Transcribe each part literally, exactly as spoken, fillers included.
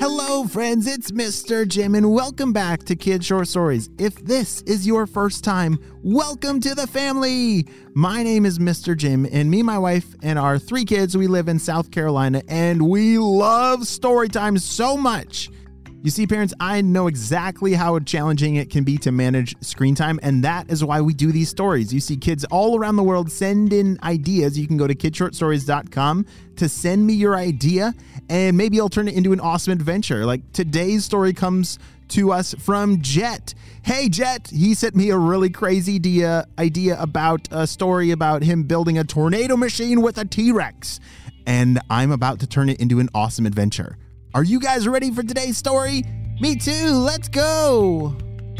Hello, friends, it's Mister Jim, and welcome back to Kid Short Stories. If this is your first time, welcome to the family. My name is Mister Jim, and me, my wife, and our three kids, we live in South Carolina, and we love story time so much. You see, parents, I know exactly how challenging it can be to manage screen time, and that is why we do these stories. You see, kids all around the world send in ideas. You can go to kid short stories dot com to send me your idea, and maybe I'll turn it into an awesome adventure. Like today's story comes to us from Jet. Hey, Jet, he sent me a really crazy idea, idea about a story about him building a tornado machine with a T-Rex, and I'm about to turn it into an awesome adventure. Are you guys ready for today's story? Me too. Let's go.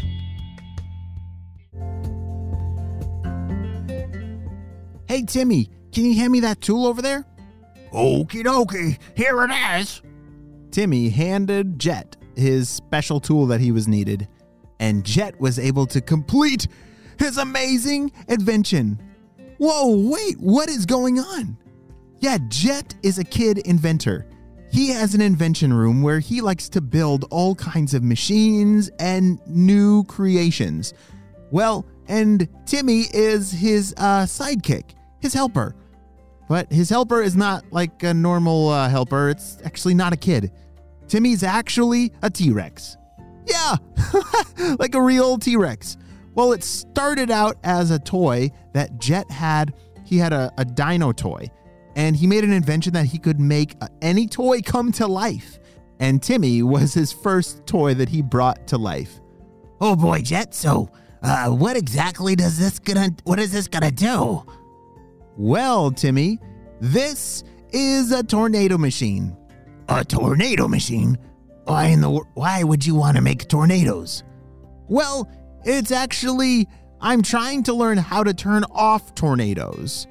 Hey, Timmy, can you hand me that tool over there? Okie dokie, here it is. Timmy handed Jet his special tool that he was needed, and Jet was able to complete his amazing invention. Whoa, wait, what is going on? Yeah, Jet is a kid inventor. He has an invention room where he likes to build all kinds of machines and new creations. Well, and Timmy is his uh, sidekick, his helper. But his helper is not like a normal uh, helper. It's actually not a kid. Timmy's actually a T-Rex. Yeah, like a real T-Rex. Well, it started out as a toy that Jet had. He had a, a dino toy. And he made an invention that he could make any toy come to life. And Timmy was his first toy that he brought to life. Oh boy, Jet, so uh, what exactly does this gonna, what is this gonna do? Well, Timmy, this is a tornado machine. A tornado machine? Why in the, why would you want to make tornadoes? Well, it's actually, I'm trying to learn how to turn off tornadoes.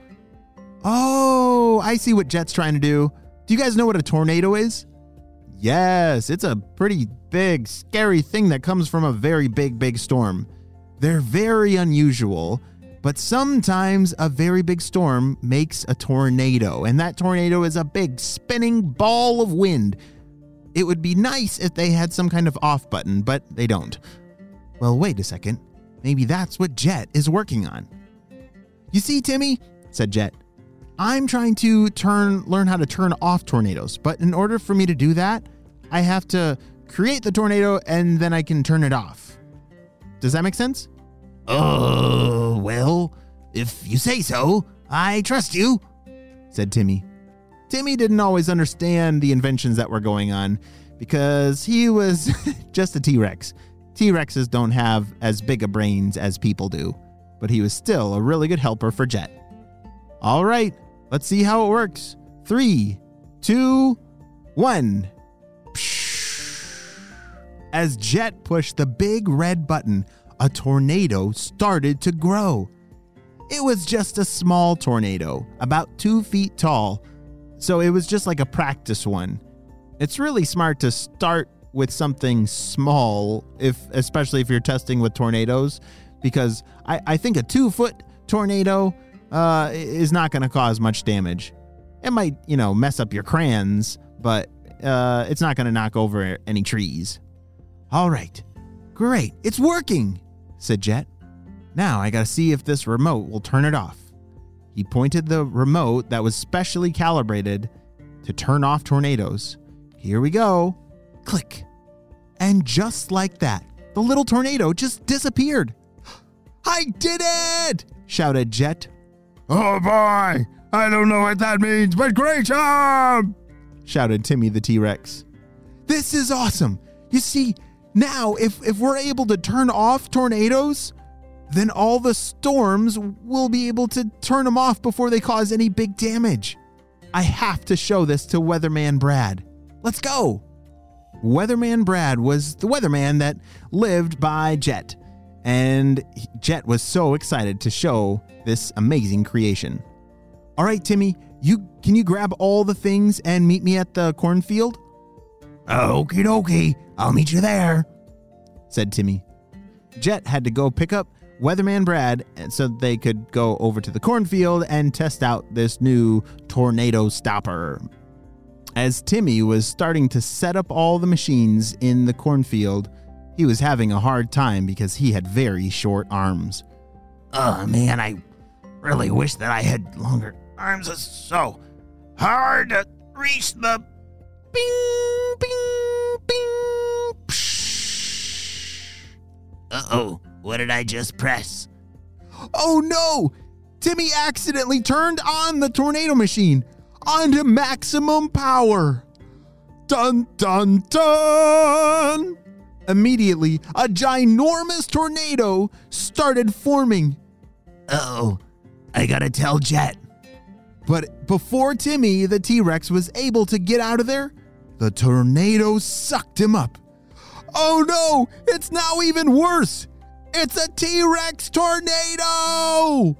Oh, I see what Jet's trying to do. Do you guys know what a tornado is? Yes, it's a pretty big, scary thing that comes from a very big, big storm. They're very unusual, but sometimes a very big storm makes a tornado, and that tornado is a big spinning ball of wind. It would be nice if they had some kind of off button, but they don't. Well, wait a second. Maybe that's what Jet is working on. You see, Timmy, said Jet, I'm trying to turn, learn how to turn off tornadoes, but in order for me to do that, I have to create the tornado and then I can turn it off. Does that make sense? Oh, uh, well, if you say so, I trust you, said Timmy. Timmy didn't always understand the inventions that were going on because he was just a T-Rex. T-Rexes don't have as big a brains as people do, but he was still a really good helper for Jet. All right, let's see how it works. Three, two, one. As Jet pushed the big red button, a tornado started to grow. It was just a small tornado, about two feet tall, so it was just like a practice one. It's really smart to start with something small, if especially if you're testing with tornadoes, because I, I think a two-foot tornado Uh, is not going to cause much damage. It might, you know, mess up your crayons, but uh, it's not going to knock over any trees. All right. Great. It's working, said Jet. Now I got to see if this remote will turn it off. He pointed the remote that was specially calibrated to turn off tornadoes. Here we go. Click. And just like that, the little tornado just disappeared. I did it! Shouted Jet. Oh boy, I don't know what that means, but great job! Shouted Timmy the T-Rex. This is awesome. You see, now if, if we're able to turn off tornadoes, then all the storms will be able to turn them off before they cause any big damage. I have to show this to Weatherman Brad. Let's go. Weatherman Brad was the weatherman that lived by Jet, and Jet was so excited to show this amazing creation. All right, Timmy, you can you grab all the things and meet me at the cornfield? Okie dokie, I'll meet you there, said Timmy. Jet had to go pick up Weatherman Brad so they could go over to the cornfield and test out this new tornado stopper. As Timmy was starting to set up all the machines in the cornfield, he was having a hard time because he had very short arms. Oh man, I really wish that I had longer arms. It's so hard to reach the bing, bing, bing. Uh-oh, what did I just press? Oh no! Timmy accidentally turned on the tornado machine onto maximum power. Dun, dun, dun! Immediately, a ginormous tornado started forming. Uh-oh, I gotta tell Jet. But before Timmy, the T-Rex, was able to get out of there, the tornado sucked him up. Oh no, it's now even worse. It's a T-Rex tornado!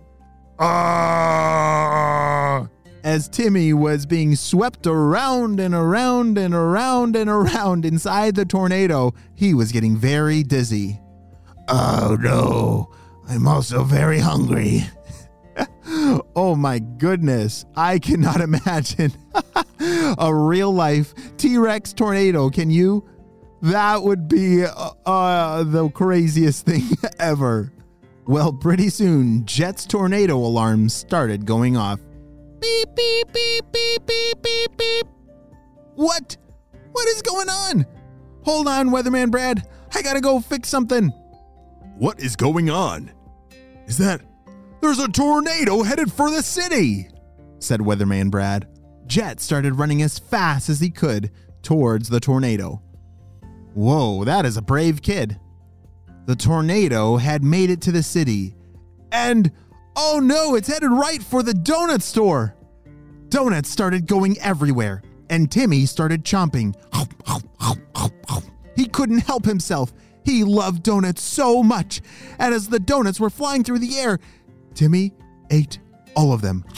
Ah! As Timmy was being swept around and around and around and around inside the tornado, he was getting very dizzy. Oh no, I'm also very hungry. Oh my goodness, I cannot imagine a real life T-Rex tornado, can you? That would be uh, uh, the craziest thing ever. Well, pretty soon, Jet's tornado alarms started going off. Beep, beep, beep, beep, beep, beep, beep. What? What is going on? Hold on, Weatherman Brad. I gotta go fix something. What is going on? Is that... There's a tornado headed for the city, said Weatherman Brad. Jet started running as fast as he could towards the tornado. Whoa, that is a brave kid. The tornado had made it to the city, and oh no, it's headed right for the donut store. Donuts started going everywhere, and Timmy started chomping. He couldn't help himself. He loved donuts so much, and as the donuts were flying through the air, Timmy ate all of them.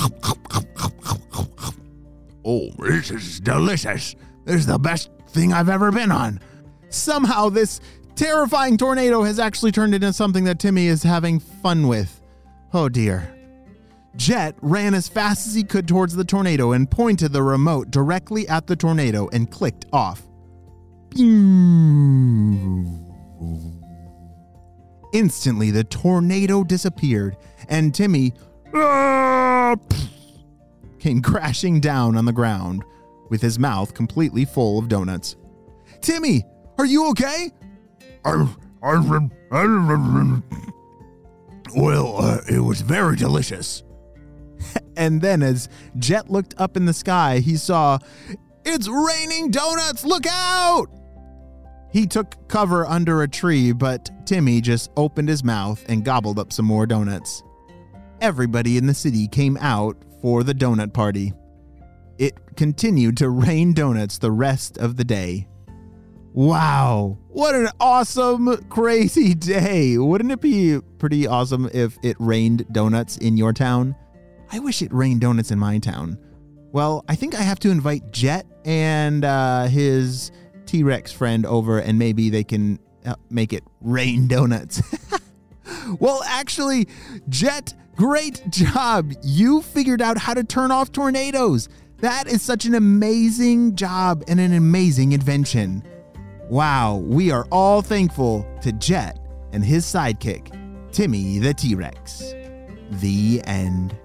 Oh, this is delicious. This is the best thing I've ever been on. Somehow this terrifying tornado has actually turned into something that Timmy is having fun with. Oh dear. Jet ran as fast as he could towards the tornado and pointed the remote directly at the tornado and clicked off. Instantly, the tornado disappeared and Timmy ah, came crashing down on the ground with his mouth completely full of donuts. Timmy, are you okay? I, I, I, well, uh, it was very delicious. And then as Jet looked up in the sky, he saw, it's raining donuts, look out! He took cover under a tree, but Timmy just opened his mouth and gobbled up some more donuts. Everybody in the city came out for the donut party. It continued to rain donuts the rest of the day. Wow, what an awesome, crazy day. Wouldn't it be pretty awesome if it rained donuts in your town? I wish it rained donuts in my town. Well, I think I have to invite Jet and uh, his T-Rex friend over, and maybe they can uh, make it rain donuts. Well, actually, Jet, great job. You figured out how to turn off tornadoes. That is such an amazing job and an amazing invention. Wow, we are all thankful to Jet and his sidekick, Timmy the T-Rex. The end.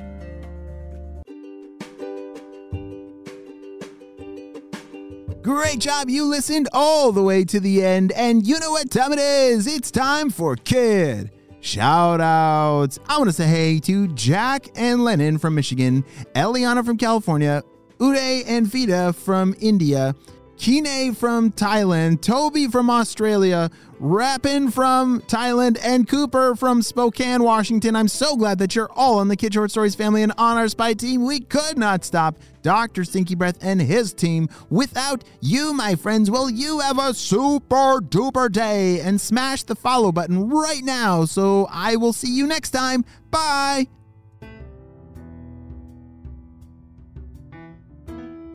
Great job, you listened all the way to the end, and you know what time it is. It's time for Kid Shoutouts. I want to say hey to Jack and Lennon from Michigan, Eliana from California, Uday and Vida from India, Kine from Thailand, Toby from Australia, Rappin from Thailand, and Cooper from Spokane, Washington. I'm so glad that you're all on the Kid Short Stories family and on our spy team. We could not stop Doctor Stinky Breath and his team without you, my friends. Well, you have a super duper day, and smash the follow button right now so I will see you next time. Bye.